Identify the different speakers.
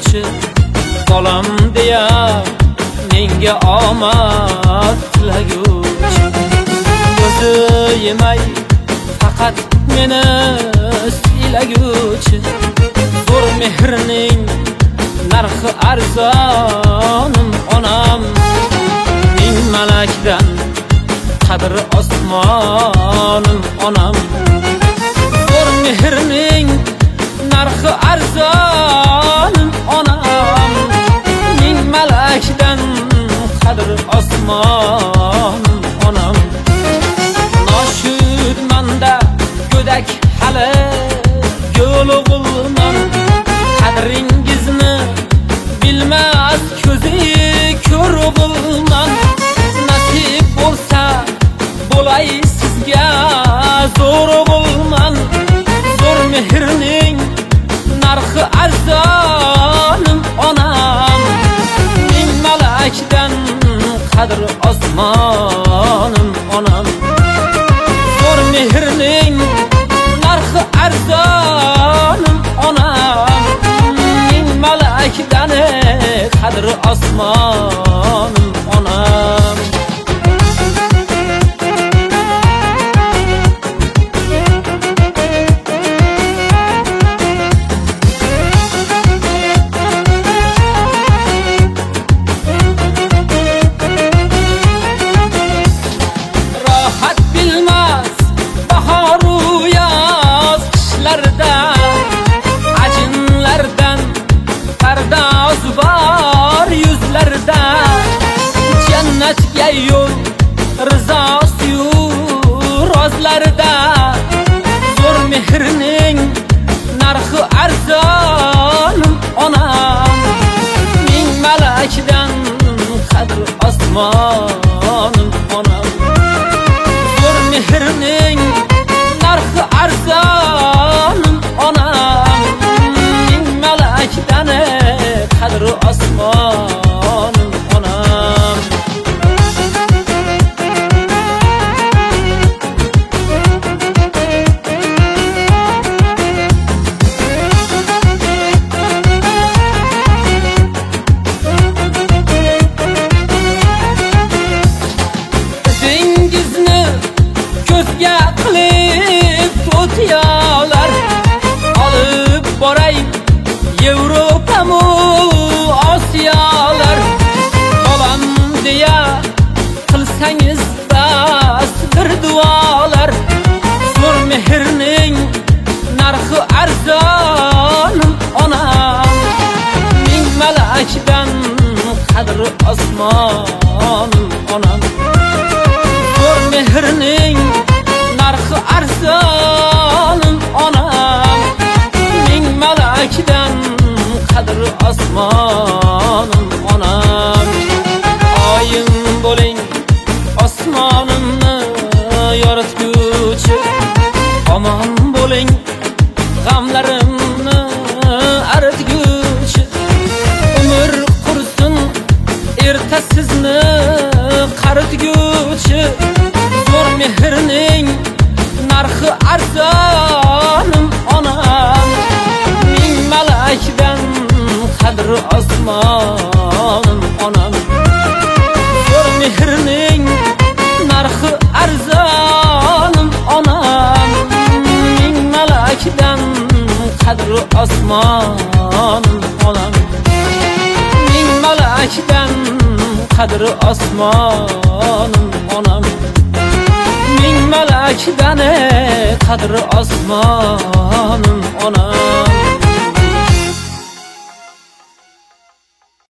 Speaker 1: berguvchi bolam deya menga omad tilaguvchi ko'zi yemay faqat meni siylaguvchi zo'r mehrning narxi arzonim onam ming malakdan qadri osmonim onam zo'r mehrning narxi arzonim onam ming malakdan qadri osmonim onam noshudmanda go'dak hali yo'lug'ulman qadringizni bilmas ko'zi ko'r o'g'ilman nasib bo'lsa bo'lay sizga zo'r o'g'ilman zo'r mehrning narxi arzonim onam ming malakdan qadri osmonim onam zo'r mehrning narxi arzonim onam ming malakdan qadri osmonim onam ajinlardan pardoz bor yuzlarda jannatga yo'l rizosi-yu rozlarda zo'r mehrning narxi arzonim onam ming malakdan qadri osmonim onam zo'r mehrning narxi arzonim onam ming malakdan qadri osmonim onam dengizni ko'zga qilib to'tiyolar olib boray Yevropamu Osiyolar bolam deya qilsangiz bas bir duolar zo'r mehrning narxi arzonim onam ming malakdan qadri osmonim onam zo'r mehrning narxi arzonim onam ming malakdan qadri osmonim onam oyim bo'ling osmonimni yoritguvchi omon bo'ling g'amlarimni aritguvchi umr qursin erta sizni qaritguvchi zo'r mehrning narxi arzonim onam ming malakdan qadri osmonim onam zo'r mehrning narxi arzonim onam ming malakdan qadri osmonim onam ming malakdan qadri osmonim onam ming malakdan qadri osmonim onam